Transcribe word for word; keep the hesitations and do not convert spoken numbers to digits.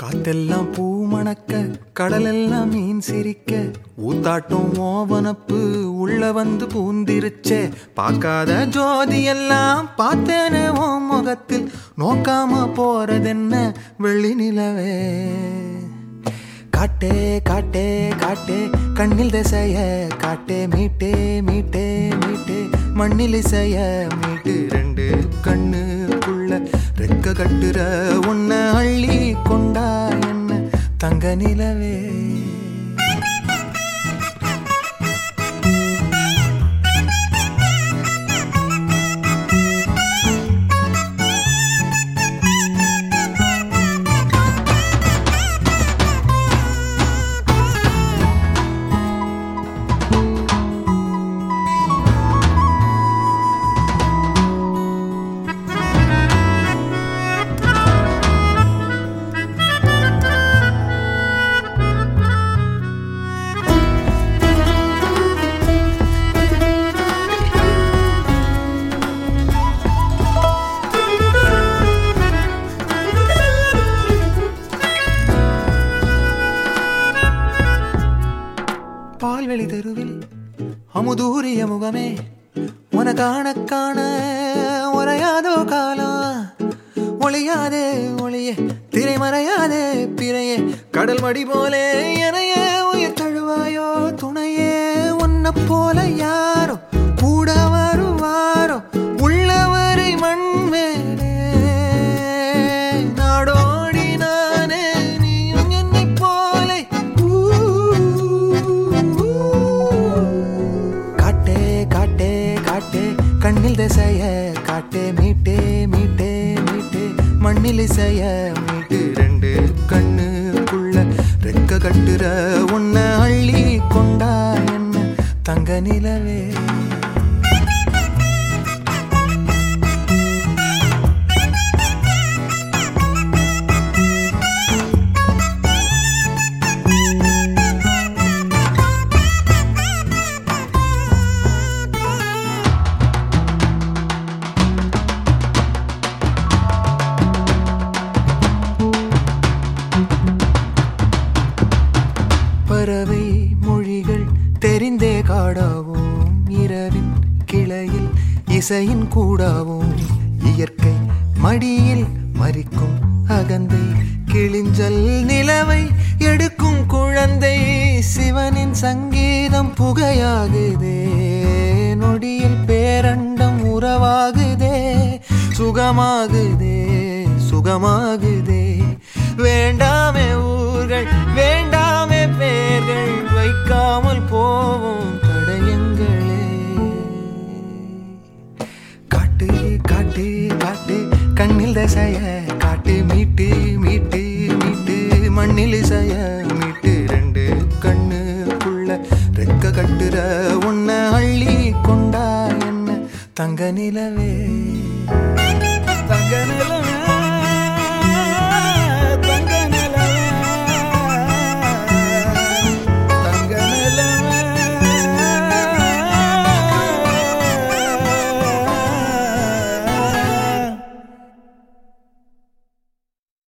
காத்தெல்லாம் பூ மணக்க கடலெல்லாம் மீன் சிரிக்க ஊத்தாட்டம் ஓவனப்பு உள்ள வந்து பூந்திருச்சே. பார்க்காத ஜோதி எல்லாம் பார்த்தேனே ஓ முகத்தில் நோக்காம போறதென்ன வெள்ளி நிலவே. காட்டே காட்டே காட்டே கண்ணில் திசைய காட்டே மீட்டே மீட்டே மீட்டே மண்ணில் இசைய மீட்டு ரெண்டு கண்ணுக்குள்ள ரெக்க கட்டுற உன்னை அள்ளி கொண்டா என்ன தங்க நிலவே. பால்வெளி தெருவில் அமுதூரிய முகமே உன காண காண உரையாதோ காலம். ஒளியாதே ஒளியே திரைமறையாதே பிறையே கடல் மடி போலே எனையே உயிர் தழுவாயோ துணையே. உன்னை போல யாரோ கூட வருவாரோ உள்ளவரை மண்மேலே நாடோடி நானே நீயும் என்னை போலே. காட்டே காட்டே காட்டே கண்ணில் திசைய காட்டே மீட்டே மீட்டே மீட்டே மண்ணில் இசைய மீட்டு ரெண்டு கண்ணுக்குள்ள ரெக்க கட்டுற உன்னை அள்ளி கொண்டா என்ன தங்க நிலவே. பறவை மொழிகள் தெரிந்தே காடாவும் இரவின் கிளையில் இசையின் கூடாவும் இயற்கை மடியில் மறிக்கும் அகந்தை கிளிஞ்சல் நிலவை எடுக்கும் குழந்தை. சிவனின் சங்கீதம் புகையாகுதே நொடியில் பேரண்டம் உறவாகுதே. சுகமாகுதே சுகமாகுதே வேண்டாமே ஊர்கள் வேண்டாமே பேர்கள் வைக்காமல் போவோம் தடயங்களே. காட்டு காட்டு காட்டு கண்ணில் தசைய காட்டு மீட்டு மீட்டு மீட்டு மண்ணில் இசைய மீட்டு ரெண்டு கண்ணுக்குள்ள ரெக்க கட்டுற உன்னை அள்ளி கொண்டா என்ன தங்க நிலவே தங்க நிலவே.